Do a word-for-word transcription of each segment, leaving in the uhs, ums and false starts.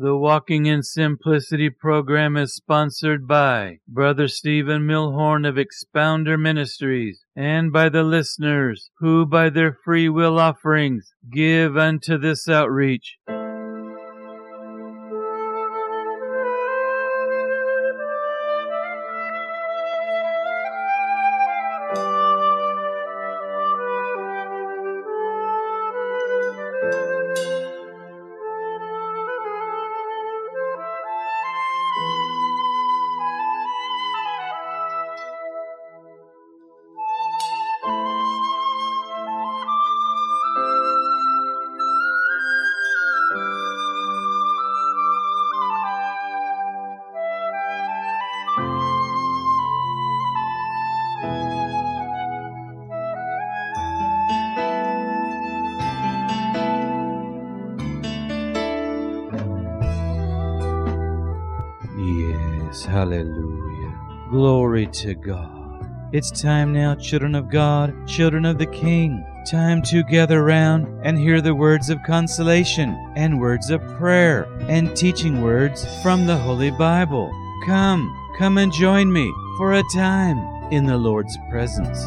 The Walking in Simplicity program is sponsored by Brother Stephen Milhorn of Expounder Ministries and by the listeners who by their free will offerings give unto this outreach. Yes, hallelujah. Glory to God. It's time now, children of God, children of the King. Time to gather round and hear the words of consolation and words of prayer and teaching words from the Holy Bible. Come, come and join me for a time in the Lord's presence.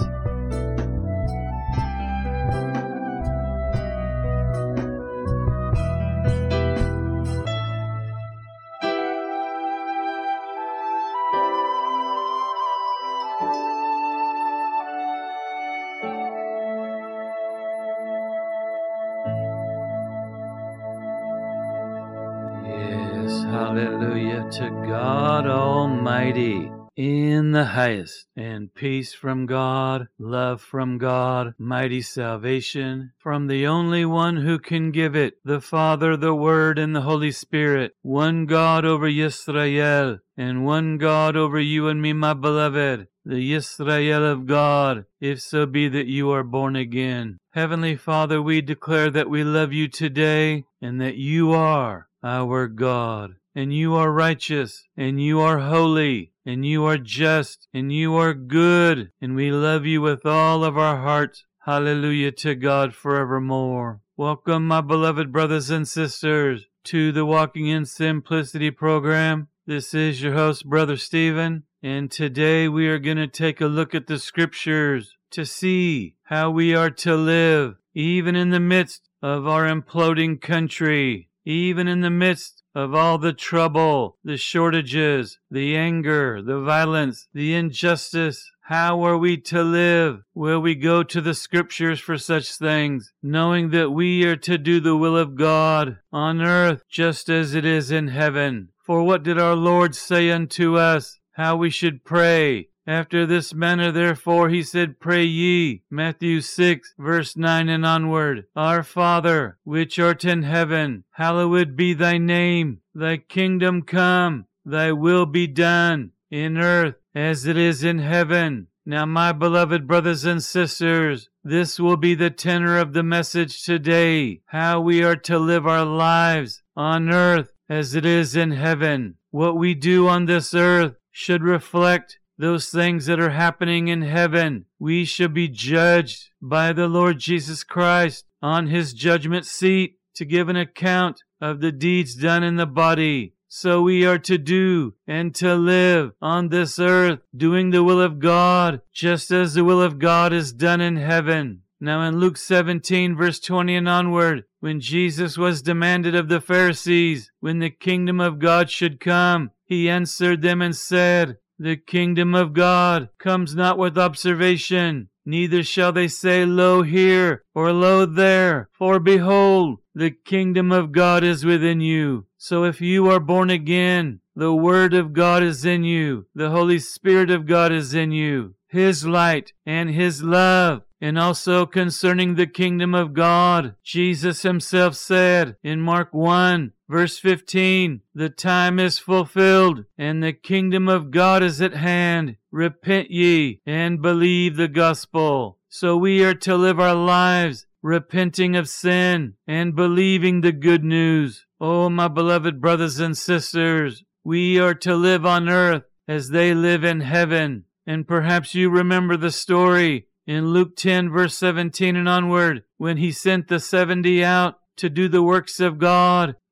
Hallelujah to God Almighty in the highest, and peace from God, love from God, mighty salvation from the only one who can give it, the Father, the Word, and the Holy Spirit, one God over Yisrael, and one God over you and me, my beloved, the Yisrael of God, if so be that you are born again. Heavenly Father, we declare that we love you today, and that you are our God. And you are righteous, and you are holy, and you are just, and you are good, and we love you with all of our hearts. Hallelujah to God forevermore. Welcome, my beloved brothers and sisters, to the Walking in Simplicity program. This is your host, Brother Stephen, and today we are going to take a look at the scriptures to see how we are to live, even in the midst of our imploding country, even in the midst of all the trouble, the shortages, the anger, the violence, the injustice. How are we to live? Will we go to the scriptures for such things, knowing that we are to do the will of God on earth just as it is in heaven? For what did our Lord say unto us? How we should pray. After this manner, therefore, he said, Pray ye. Matthew six, verse nine and onward. Our Father, which art in heaven, hallowed be thy name. Thy kingdom come, thy will be done, in earth as it is in heaven. Now, my beloved brothers and sisters, this will be the tenor of the message today, how we are to live our lives on earth as it is in heaven. What we do on this earth should reflect those things that are happening in heaven. We shall be judged by the Lord Jesus Christ on his judgment seat to give an account of the deeds done in the body. So we are to do and to live on this earth, doing the will of God, just as the will of God is done in heaven. Now in Luke seventeen, verse twenty and onward, when Jesus was demanded of the Pharisees when the kingdom of God should come, he answered them and said, The kingdom of God comes not with observation, neither shall they say, Lo here, or Lo there. For behold, the kingdom of God is within you. So if you are born again, the Word of God is in you. The Holy Spirit of God is in you. His light and His love. And also concerning the kingdom of God, Jesus himself said in Mark one, verse fifteen, The time is fulfilled, and the kingdom of God is at hand. Repent ye, and believe the gospel. So we are to live our lives repenting of sin and believing the good news. Oh, my beloved brothers and sisters, we are to live on earth as they live in heaven. And perhaps you remember the story in Luke ten, verse seventeen and onward, when he sent the seventy out to do the works of God,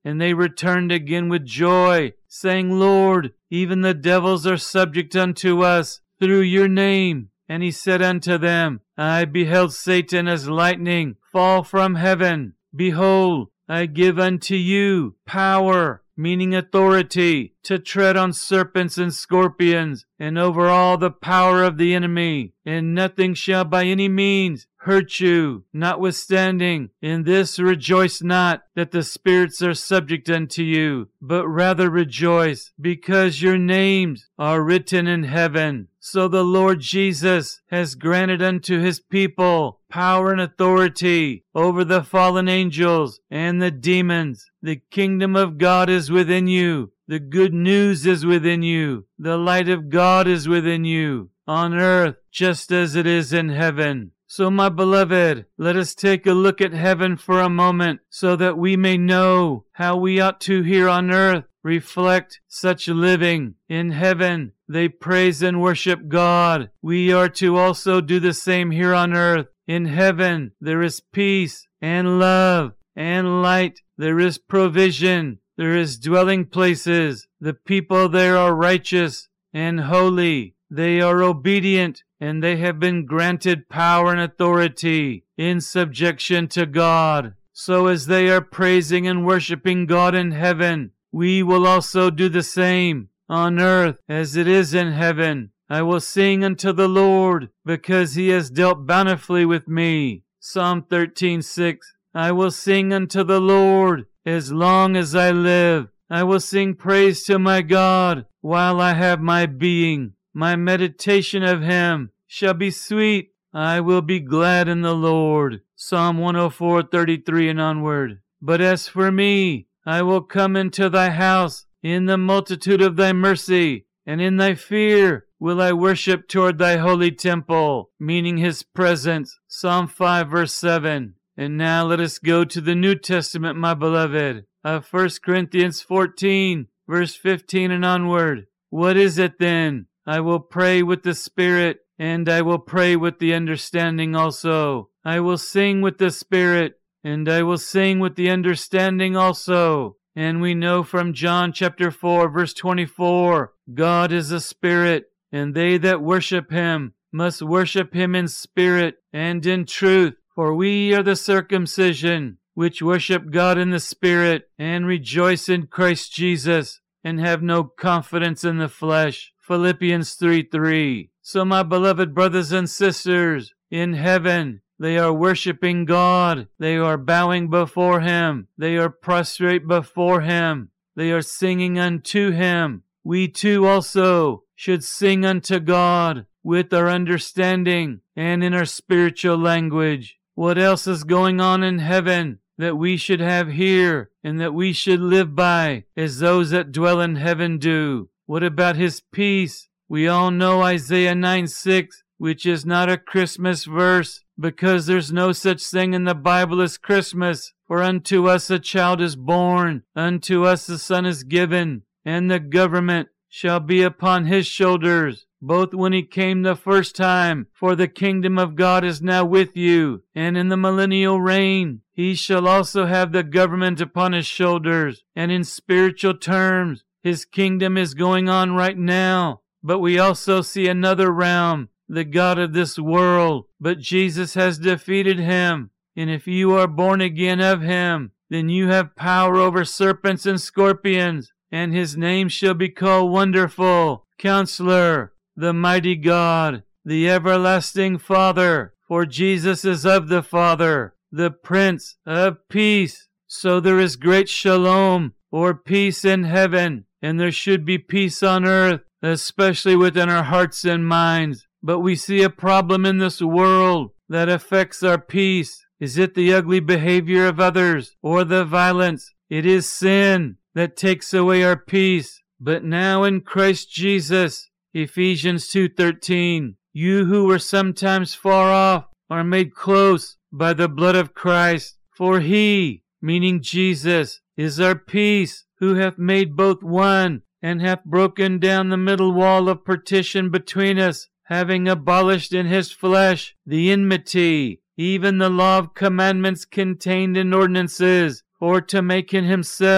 And they returned again with joy, saying, Lord, even the devils are subject unto us through your name. And he said unto them, I beheld Satan as lightning fall from heaven. Behold, I give unto you power, meaning authority, to tread on serpents and scorpions, and over all the power of the enemy, and nothing shall by any means hurt you. Notwithstanding, in this rejoice not that the spirits are subject unto you, but rather rejoice, because your names are written in heaven. So the Lord Jesus has granted unto his people power and authority over the fallen angels and the demons. The kingdom of God is within you. The good news is within you. The light of God is within you, on earth just as it is in heaven. So, my beloved, let us take a look at heaven for a moment so that we may know how we ought to here on earth reflect such living. In heaven, they praise and worship God. We are to also do the same here on earth. In heaven, there is peace and love and light. There is provision. There is dwelling places. The people there are righteous and holy. They are obedient, and they have been granted power and authority in subjection to God. So as they are praising and worshiping God in heaven, we will also do the same on earth as it is in heaven. I will sing unto the Lord, because he has dealt bountifully with me. Psalm thirteen six. I will sing unto the Lord as long as I live. I will sing praise to my God while I have my being. My meditation of him shall be sweet. I will be glad in the Lord. Psalm one oh four, thirty-three and onward. But as for me, I will come into thy house in the multitude of thy mercy, and in thy fear will I worship toward thy holy temple, meaning his presence. Psalm five, verse seven. And now let us go to the New Testament, my beloved, of First Corinthians fourteen, verse fifteen and onward. What is it then? I will pray with the Spirit, and I will pray with the understanding also. I will sing with the Spirit, and I will sing with the understanding also. And we know from John chapter four, verse twenty-four, God is a spirit, and they that worship him must worship him in spirit and in truth. For we are the circumcision, which worship God in the Spirit, and rejoice in Christ Jesus, and have no confidence in the flesh. Philippians three three. So my beloved brothers and sisters, in heaven, they are worshiping God. They are bowing before him. They are prostrate before him. They are singing unto him. We too also should sing unto God with our understanding and in our spiritual language. What else is going on in heaven that we should have here and that we should live by as those that dwell in heaven do? What about his peace? We all know Isaiah nine six, which is not a Christmas verse, because there's no such thing in the Bible as Christmas. For unto us a child is born, unto us a son is given, and the government shall be upon his shoulders, both when he came the first time, for the kingdom of God is now with you, and in the millennial reign he shall also have the government upon his shoulders. And in spiritual terms, his kingdom is going on right now. But we also see another realm, the god of this world. But Jesus has defeated him. And if you are born again of him, then you have power over serpents and scorpions. And his name shall be called Wonderful, Counselor, the Mighty God, the Everlasting Father. For Jesus is of the Father, the Prince of Peace. So there is great shalom, or peace in heaven. And there should be peace on earth, especially within our hearts and minds. But we see a problem in this world that affects our peace. Is it the ugly behavior of others or the violence? It is sin that takes away our peace. But now in Christ Jesus, Ephesians two thirteen, you who were sometimes far off are made close by the blood of Christ. For he, meaning Jesus, is our peace, who hath made both one, and hath broken down the middle wall of partition between us, having abolished in his flesh the enmity, even the law of commandments contained in ordinances, for to make in himself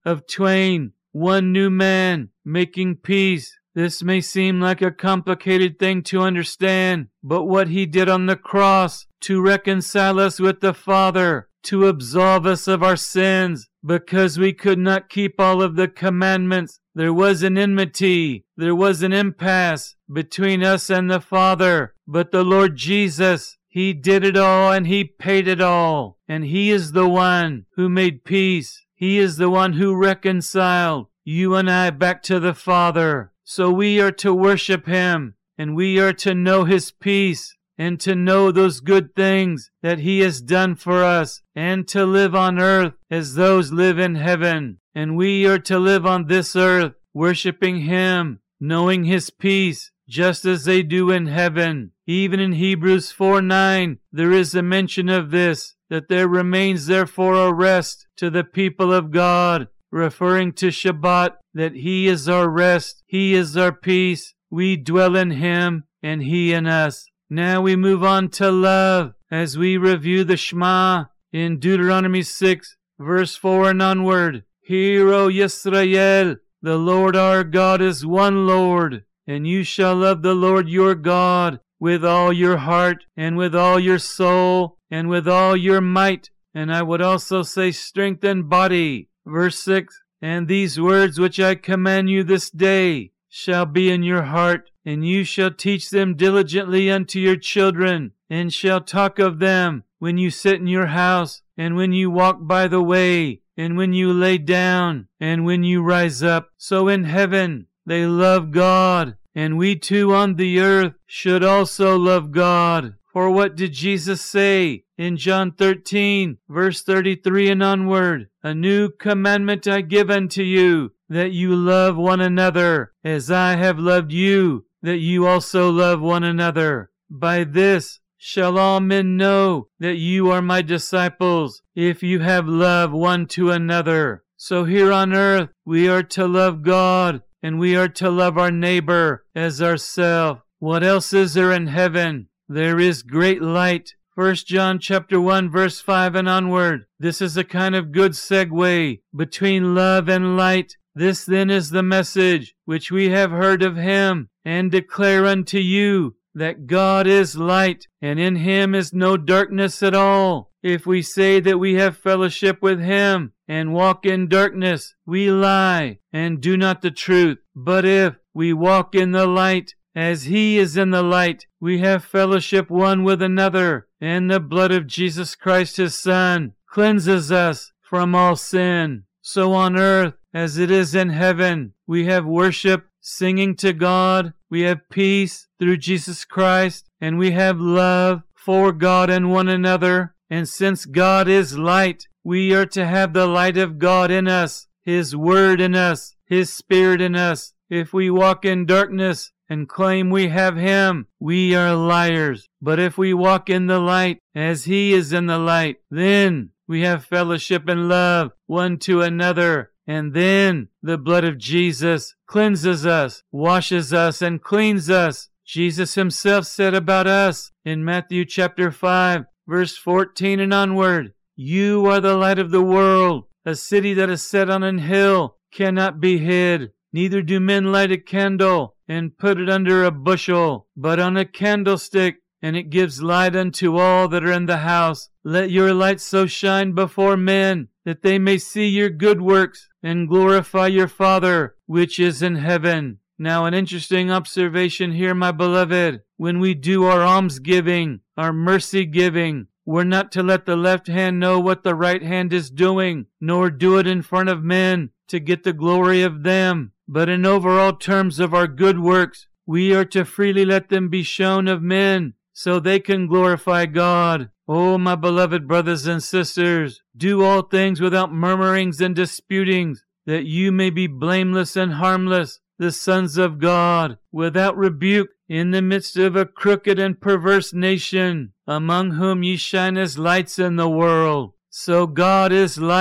of twain, one new man, making peace. This may seem like a complicated thing to understand, but what he did on the cross to reconcile us with the Father, to absolve us of our sins, because we could not keep all of the commandments. There was an enmity, there was an impasse between us and the Father, but the Lord Jesus, He did it all and He paid it all, and He is the one who made peace. He is the one who reconciled you and I back to the Father. So we are to worship Him, and we are to know His peace, and to know those good things that He has done for us, and to live on earth as those live in heaven. And we are to live on this earth, worshiping Him, knowing His peace, just as they do in heaven. Even in Hebrews four nine, there is a mention of this, that there remains therefore a rest to the people of God, referring to Shabbat, that He is our rest, He is our peace. We dwell in Him, and He in us. Now we move on to love, as we review the Shema in Deuteronomy six, verse four and onward. Hear, O Yisrael, the Lord our God is one Lord, and you shall love the Lord your God with all your heart, and with all your soul, and with all your might, and I would also say strength and body. Verse six, and these words which I command you this day shall be in your heart, and you shall teach them diligently unto your children, and shall talk of them when you sit in your house, and when you walk by the way, and when you lay down, and when you rise up. So in heaven they love God, and we too on the earth should also love God. For what did Jesus say in John thirteen, verse thirty-three and onward? A new commandment I give unto you, that you love one another, as I have loved you, that you also love one another. By this shall all men know that you are my disciples, if you have love one to another. So here on earth we are to love God, and we are to love our neighbor as ourselves. What else is there in heaven? There is great light. First John chapter one verse five and onward. This is a kind of good segue between love and light. This then is the message which we have heard of Him, and declare unto you, that God is light, and in Him is no darkness at all. If we say that we have fellowship with Him, and walk in darkness, we lie, and do not the truth. But if we walk in the light, as He is in the light, we have fellowship one with another, and the blood of Jesus Christ His Son cleanses us from all sin. So on earth, as it is in heaven, we have worship, singing to God, we have peace through Jesus Christ, and we have love for God and one another. And since God is light, we are to have the light of God in us, His Word in us, His Spirit in us. If we walk in darkness and claim we have Him, we are liars. But if we walk in the light, as He is in the light, then we have fellowship and love one to another. And then the blood of Jesus cleanses us, washes us, and cleans us. Jesus Himself said about us in Matthew chapter five, verse fourteen and onward, you are the light of the world. A city that is set on an hill cannot be hid. Neither do men light a candle and put it under a bushel, but on a candlestick, and it gives light unto all that are in the house. Let your light so shine before men, that they may see your good works, and glorify your Father, which is in heaven. Now an interesting observation here, my beloved. When we do our almsgiving, our mercy giving, we're not to let the left hand know what the right hand is doing, nor do it in front of men to get the glory of them. But in overall terms of our good works, we are to freely let them be shown of men, so they can glorify God. Oh, my beloved brothers and sisters, do all things without murmurings and disputings, that you may be blameless and harmless, the sons of God, without rebuke, in the midst of a crooked and perverse nation, among whom ye shine as lights in the world. So God is light,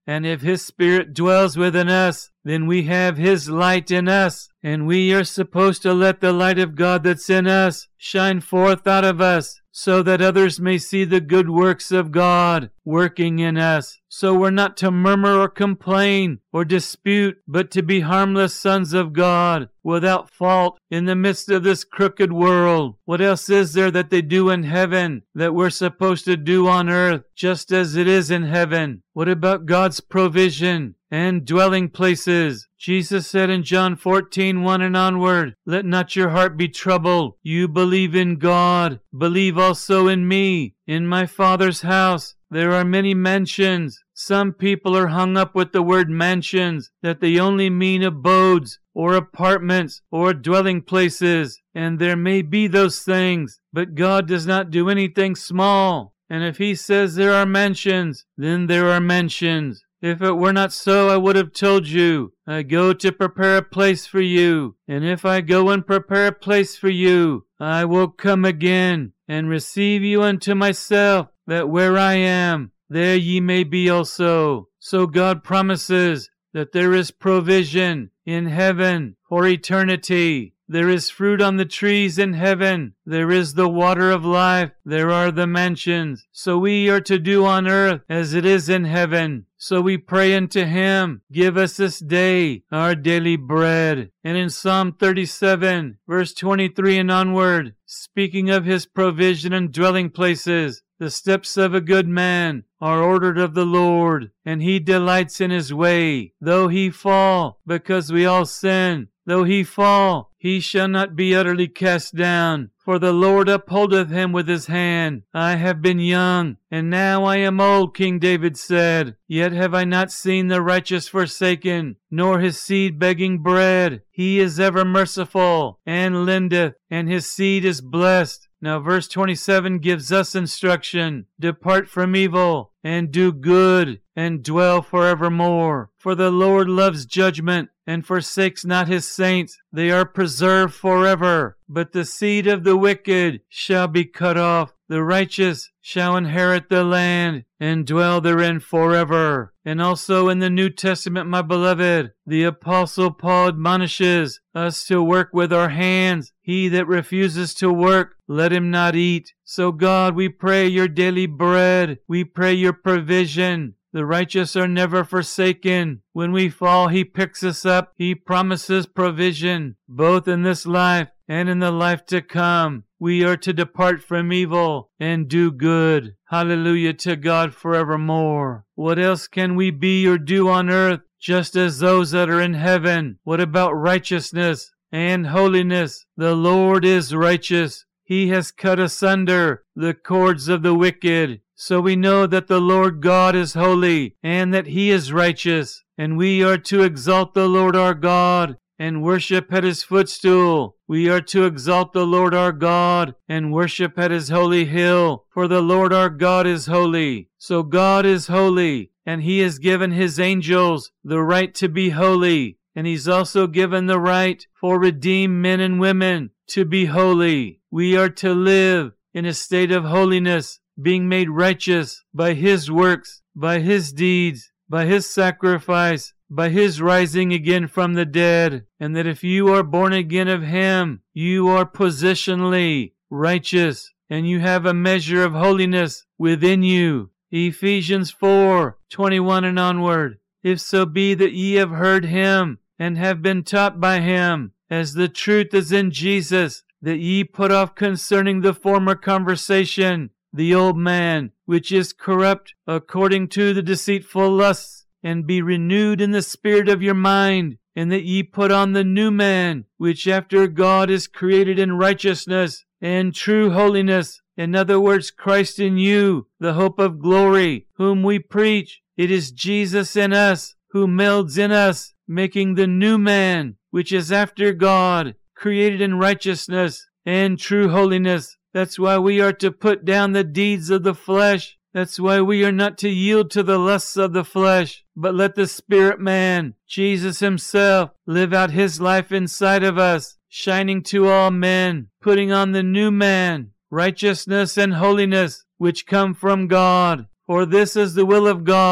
And if His Spirit dwells within us, then we have His light in us. And we are supposed to let the light of God that's in us shine forth out of us, so that others may see the good works of God working in us. So we're not to murmur or complain or dispute, but to be harmless sons of God, without fault in the midst of this crooked world. What else is there that they do in heaven that we're supposed to do on earth, just as it is in heaven? What about God's provision and dwelling places? Jesus said in John fourteen, one and onward, "Let not your heart be troubled. You believe in God, believe also in me. In my Father's house there are many mansions." Some people are hung up with the word mansions, that they only mean abodes or apartments or dwelling places. And there may be those things, but God does not do anything small. And if He says there are mansions, then there are mansions. If it were not so, I would have told you, I go to prepare a place for you. And if I go and prepare a place for you, I will come again and receive you unto myself, that where I am, there ye may be also. So God promises that there is provision in heaven for eternity. There is fruit on the trees in heaven. There is the water of life. There are the mansions. So we are to do on earth as it is in heaven. So we pray unto Him, give us this day our daily bread. And in Psalm thirty-seven, verse twenty-three and onward, speaking of His provision and dwelling places, the steps of a good man are ordered of the Lord, and He delights in His way. Though he fall, because we all sin, though he fall, he shall not be utterly cast down. For the Lord upholdeth him with His hand. I have been young, and now I am old, King David said. Yet have I not seen the righteous forsaken, nor his seed begging bread. He is ever merciful, and lendeth, and his seed is blessed. Now verse twenty-seven gives us instruction. Depart from evil, and do good, and dwell forevermore. For the Lord loves judgment, and forsakes not His saints. They are preserved forever. But the seed of the wicked shall be cut off. The righteous shall inherit the land, and dwell therein forever. And also in the New Testament, my beloved, the Apostle Paul admonishes us to work with our hands. He that refuses to work, let him not eat. So God, we pray your daily bread. We pray your provision. The righteous are never forsaken. When we fall, He picks us up. He promises provision, both in this life and in the life to come. We are to depart from evil and do good. Hallelujah to God forevermore. What else can we be or do on earth, just as those that are in heaven? What about righteousness and holiness? The Lord is righteous. He has cut asunder the cords of the wicked. So we know that the Lord God is holy, and that He is righteous. And we are to exalt the Lord our God and worship at His footstool. We are to exalt the Lord our God and worship at His holy hill. For the Lord our God is holy. So God is holy, and He has given His angels the right to be holy. And He's also given the right for redeemed men and women to be holy. We are to live in a state of holiness, being made righteous by His works, by His deeds, by His sacrifice, by His rising again from the dead. And that if you are born again of Him, you are positionally righteous, and you have a measure of holiness within you. Ephesians four, twenty-one and onward. If so be that ye have heard Him, and have been taught by Him, as the truth is in Jesus, that ye put off concerning the former conversation the old man, which is corrupt according to the deceitful lusts, and be renewed in the spirit of your mind, and that ye put on the new man, which after God is created in righteousness and true holiness. In other words, Christ in you, the hope of glory, whom we preach. It is Jesus in us, who melds in us, making the new man, which is after God, created in righteousness and true holiness. That's why we are to put down the deeds of the flesh. That's why we are not to yield to the lusts of the flesh, but let the spirit man, Jesus Himself, live out His life inside of us, shining to all men, putting on the new man, righteousness and holiness, which come from God. For this is the will of God,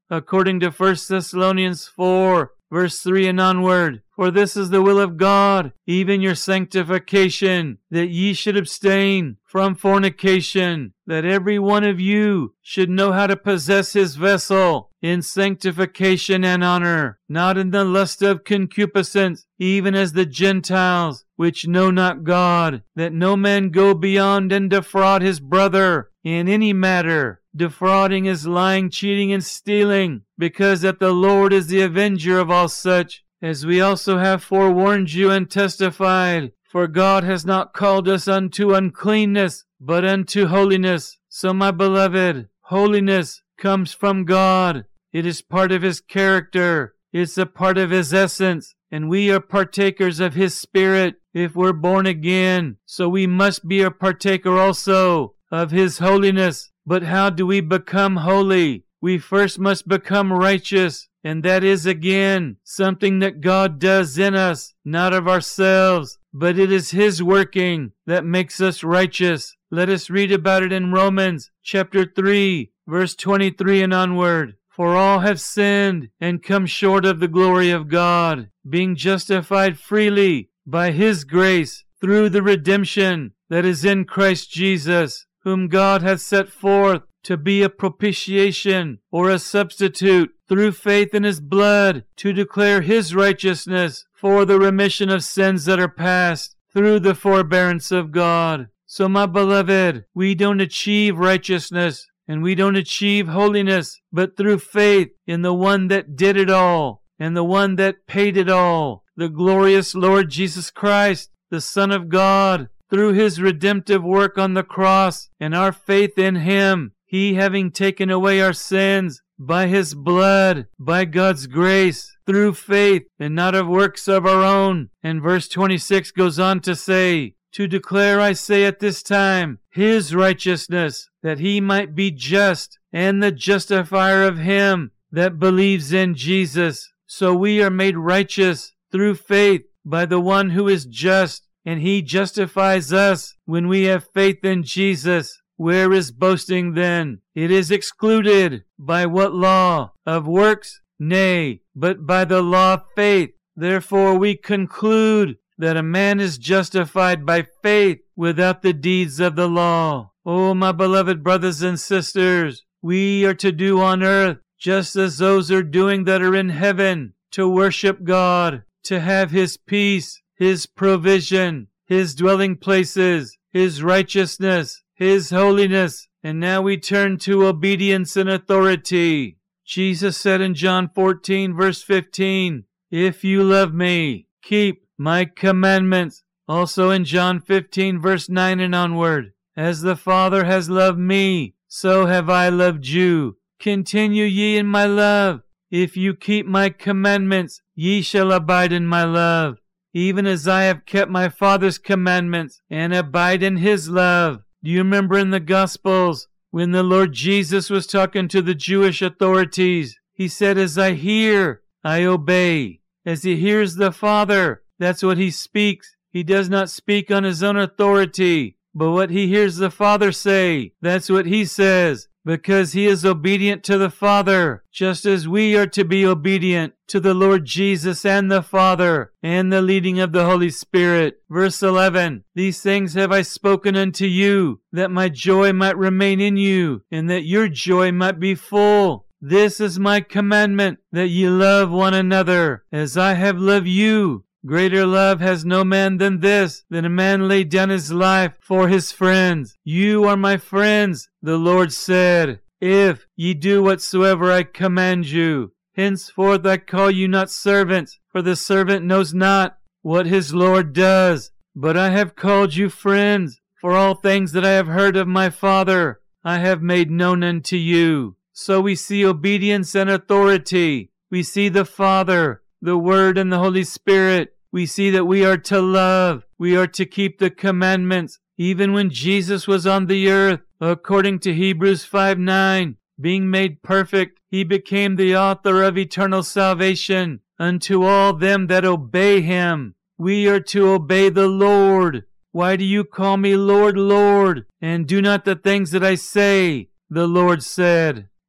according to First Thessalonians four, verse three and onward. For this is the will of God, even your sanctification, that ye should abstain from fornication, that every one of you should know how to possess his vessel in sanctification and honor, not in the lust of concupiscence, even as the Gentiles, which know not God, that no man go beyond and defraud his brother in any matter. Defrauding is lying, cheating, and stealing, because that the Lord is the avenger of all such, as we also have forewarned you and testified. For God has not called us unto uncleanness, but unto holiness. So, my beloved, holiness comes from God. It is part of his character. It's a part of his essence. And we are partakers of his Spirit if we're born again. So we must be a partaker also of his holiness. But how do we become holy? We first must become righteous. And that is, again, something that God does in us, not of ourselves. But it is his working that makes us righteous. Let us read about it in Romans chapter three, verse twenty-three and onward. For all have sinned and come short of the glory of God, being justified freely by his grace through the redemption that is in Christ Jesus, whom God hath set forth to be a propitiation or a substitute through faith in his blood, to declare his righteousness for the remission of sins that are past through the forbearance of God. So, my beloved, we don't achieve righteousness and we don't achieve holiness, but through faith in the one that did it all and the one that paid it all, the glorious Lord Jesus Christ, the Son of God, through his redemptive work on the cross and our faith in him, he having taken away our sins by his blood, by God's grace, through faith and not of works of our own. And verse twenty-six goes on to say, to declare, I say at this time, his righteousness, that he might be just and the justifier of him that believes in Jesus. So we are made righteous through faith by the one who is just, and he justifies us when we have faith in Jesus. Where is boasting then? It is excluded. By what law? Of works? Nay, but by the law of faith. Therefore we conclude that a man is justified by faith without the deeds of the law. Oh, my beloved brothers and sisters, we are to do on earth just as those are doing that are in heaven, to worship God, to have his peace, his provision, his dwelling places, his righteousness, his holiness. And now we turn to obedience and authority. Jesus said in John fourteen, verse fifteen, if you love me, keep my commandments. Also in John fifteen, verse nine and onward, as the Father has loved me, so have I loved you. Continue ye in my love. If you keep my commandments, ye shall abide in my love, even as I have kept my Father's commandments and abide in his love. Do you remember in the Gospels when the Lord Jesus was talking to the Jewish authorities? He said, as I hear, I obey. As he hears the Father, that's what he speaks. He does not speak on his own authority, but what he hears the Father say, that's what he says, because he is obedient to the Father, just as we are to be obedient to the Lord Jesus and the Father, and the leading of the Holy Spirit. Verse eleven, these things have I spoken unto you, that my joy might remain in you, and that your joy might be full. This is my commandment, that ye love one another, as I have loved you. Greater love has no man than this, that a man lay down his life for his friends. You are my friends, the Lord said, if ye do whatsoever I command you. Henceforth I call you not servants, for the servant knows not what his Lord does. But I have called you friends, for all things that I have heard of my Father I have made known unto you. So we see obedience and authority. We see the Father, the Word, and the Holy Spirit. We see that we are to love. We are to keep the commandments. Even when Jesus was on the earth, according to Hebrews five nine, being made perfect, he became the author of eternal salvation unto all them that obey him. We are to obey the Lord. Why do you call me Lord, Lord, and do not the things that I say? The Lord said.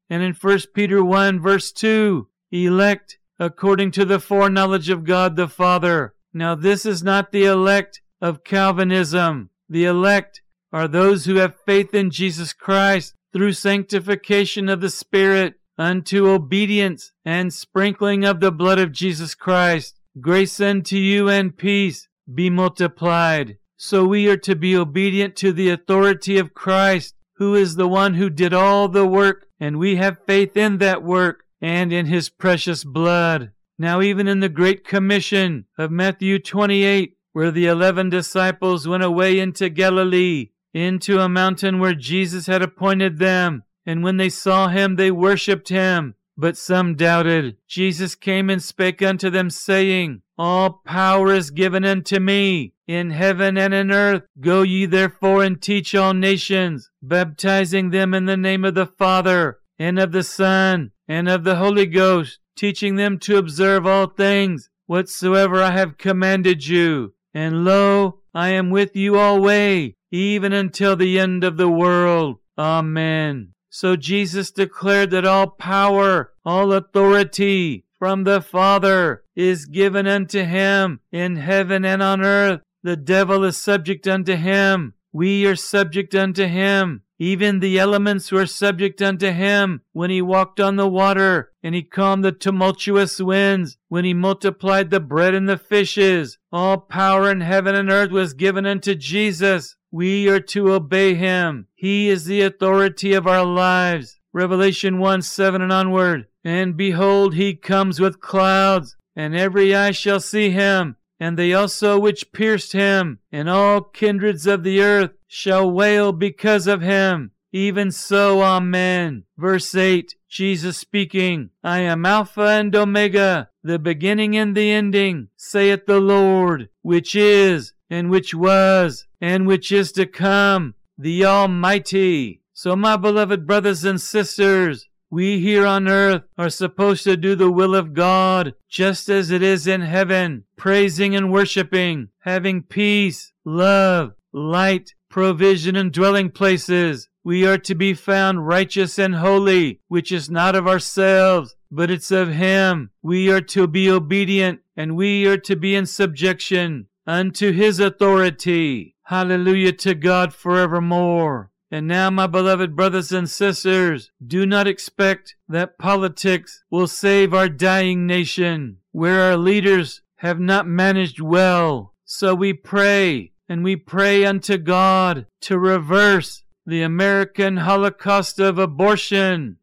And in First Peter one, verse two, elect according to the foreknowledge of God the Father. Now this is not the elect of Calvinism. The elect are those who have faith in Jesus Christ through sanctification of the Spirit unto obedience and sprinkling of the blood of Jesus Christ. Grace unto you and peace be multiplied. So we are to be obedient to the authority of Christ, who is the one who did all the work, and we have faith in that work and in his precious blood. Now even in the Great Commission of Matthew twenty-eight, where the eleven disciples went away into Galilee, into a mountain where Jesus had appointed them, and when they saw him, they worshipped him. But some doubted. Jesus came and spake unto them, saying, All power is given unto me, in heaven and in earth. Go ye therefore and teach all nations, baptizing them in the name of the Father, and of the Son, and of the Holy Ghost, teaching them to observe all things whatsoever I have commanded you. And lo, I am with you alway, even until the end of the world. Amen. So Jesus declared that all power, all authority from the Father is given unto him in heaven and on earth. The devil is subject unto him. We are subject unto him. Even the elements were subject unto him when he walked on the water, and he calmed the tumultuous winds, when he multiplied the bread and the fishes. All power in heaven and earth was given unto Jesus. We are to obey him. He is the authority of our lives. Revelation one, seven and onward. And behold, he comes with clouds, and every eye shall see him, and they also which pierced him, and all kindreds of the earth shall wail because of him. Even so, amen. Verse eight, Jesus speaking, I am Alpha and Omega, the beginning and the ending, saith the Lord, which is, and which was, and which is to come, the Almighty. So, my beloved brothers and sisters, we here on earth are supposed to do the will of God, just as it is in heaven, praising and worshiping, having peace, love, light, provision, and dwelling places. We are to be found righteous and holy, which is not of ourselves, but it's of him. We are to be obedient, and we are to be in subjection unto his authority. Hallelujah to God forevermore. And now, my beloved brothers and sisters, do not expect that politics will save our dying nation, where our leaders have not managed well. So we pray, and we pray unto God to reverse the American Holocaust of abortion.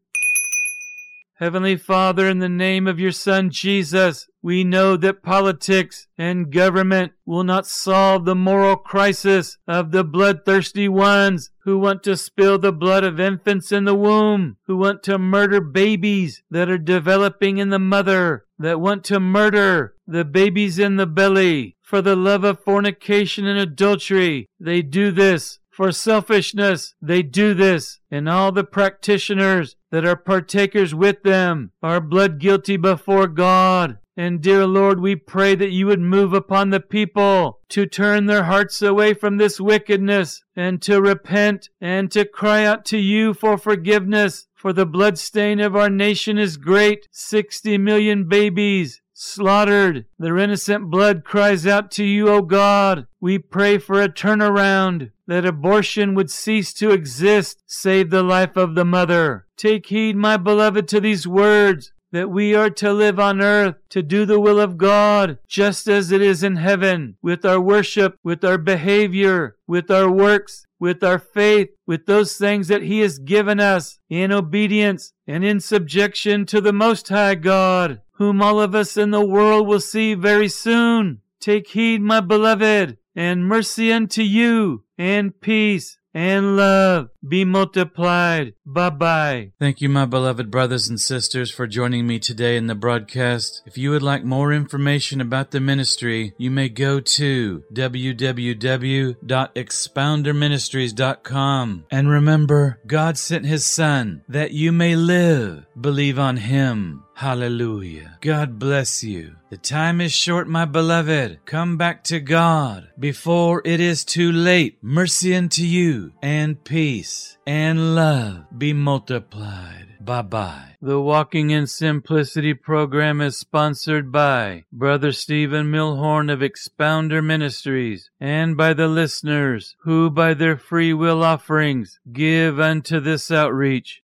Heavenly Father, in the name of your Son Jesus, we know that politics and government will not solve the moral crisis of the bloodthirsty ones who want to spill the blood of infants in the womb, who want to murder babies that are developing in the mother, that want to murder the babies in the belly. For the love of fornication and adultery, they do this. For selfishness, they do this, and all the practitioners that are partakers with them are blood guilty before God. And dear Lord, we pray that you would move upon the people to turn their hearts away from this wickedness and to repent and to cry out to you for forgiveness. For the blood stain of our nation is great. Sixty million babies slaughtered. Their innocent blood cries out to you, O God. We pray for a turnaround, that abortion would cease to exist, save the life of the mother. Take heed, my beloved, to these words, that we are to live on earth, to do the will of God, just as it is in heaven, with our worship, with our behavior, with our works, with our faith, with those things that he has given us, in obedience and in subjection to the Most High God, whom all of us in the world will see very soon. Take heed, my beloved, and mercy unto you, and peace, and love be multiplied. Bye-bye. Thank you, my beloved brothers and sisters, for joining me today in the broadcast. If you would like more information about the ministry, you may go to w w w dot expounder ministries dot com. And remember, God sent his Son that you may live. Believe on him. Hallelujah. God bless you. The time is short, my beloved. Come back to God before it is too late. Mercy unto you and peace. peace and love be multiplied. Bye-bye. The Walking in Simplicity program is sponsored by Brother Stephen Milhorn of Expounder Ministries and by the listeners who by their free will offerings give unto this outreach.